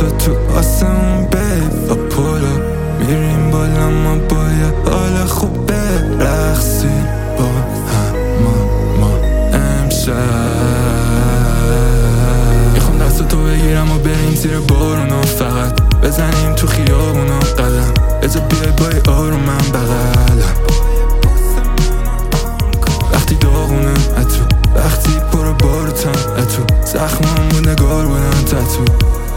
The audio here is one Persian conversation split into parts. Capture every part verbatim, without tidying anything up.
تو تو آسمون بیب آپولو میریم بالا ما باید حال خوبه رقصی با هم ما امشب میخوام دست تو بگیرم و بریم زیر بارونو فقط بزنیم تو خیابونو قدم ازا بیای بای آرومم بغلم وقتی داغونه اتو وقتی پر باروتم اتو زخمم بود نگار بودن تتو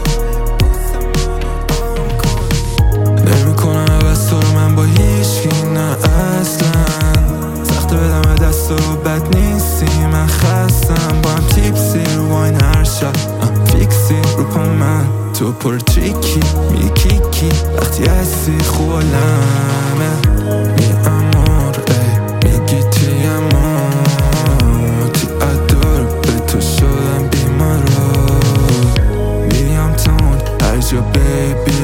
نمی کنم عوض تو رو من با هیچکی نه اصلا سخته بدم دست رو بد نیستی من خستم با هم تیپسی رو واین هر شب فیکسی رو پا من تو پر تریکی می کیکی وقتی هستی خوب آلمه می امور ای میگی تی امور تی ادار به تو شدم بیمارو میم تون هر جا بیبی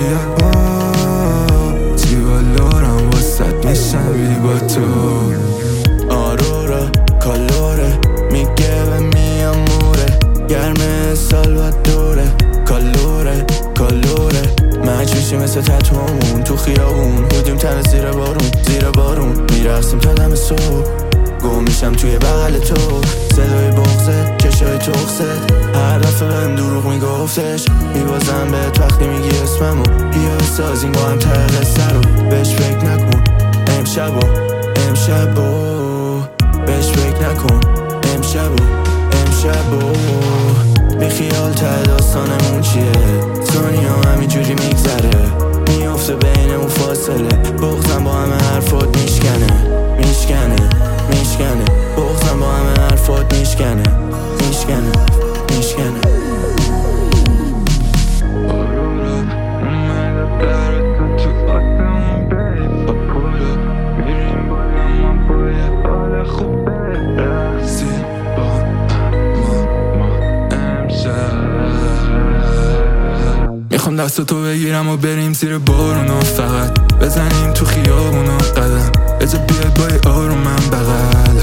جیوالورم واسد میشم بی با تو آرورا کالوره میگه به میاموره گرمه سالوادوره کالوره کالوره مجوشی مثل تتوامون تو خیابون بودیم تن زیر بارون زیر بارون میرقصیم تا دم صبح گم میشم توی بغل تو صدای بغزت چشای تخصت هر دفعه بهم دروغ میگفتش میبازم بهت وقتی میگی اسممو بیا بسازیم با هم ته قصه رو بهش فکر نکن امشبو امشبو بهش فکر نکن امشبو امشبو بی خیال ته داستانمون چیه دنیا همینجوری میگذره میافته بینمون فاصله بغزم با همه حرفات میشکنه میشکنه میشکنه بغزم با همه حرفات میشکنه میشکنه میشکنه میخوام دست تو بگیرم و بریم زیر بارونو فقط بزنیم تو خیابونو قدم ازا بیای بای آرومم بغل